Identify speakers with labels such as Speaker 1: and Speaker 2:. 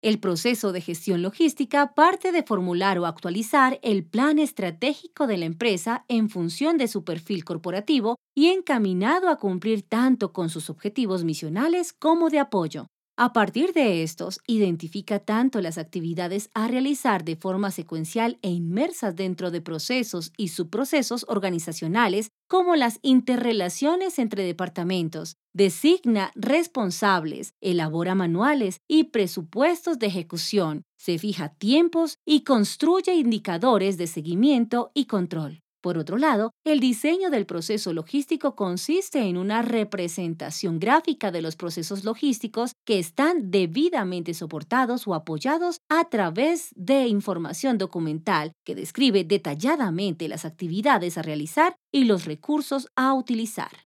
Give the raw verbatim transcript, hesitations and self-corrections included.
Speaker 1: El proceso de gestión logística parte de formular o actualizar el plan estratégico de la empresa en función de su perfil corporativo y encaminado a cumplir tanto con sus objetivos misionales como de apoyo. A partir de estos, identifica tanto las actividades a realizar de forma secuencial e inmersas dentro de procesos y subprocesos organizacionales, como las interrelaciones entre departamentos. Designa responsables, elabora manuales y presupuestos de ejecución, se fija tiempos y construye indicadores de seguimiento y control. Por otro lado, el diseño del proceso logístico consiste en una representación gráfica de los procesos logísticos que están debidamente soportados o apoyados a través de información documental que describe detalladamente las actividades a realizar y los recursos a utilizar.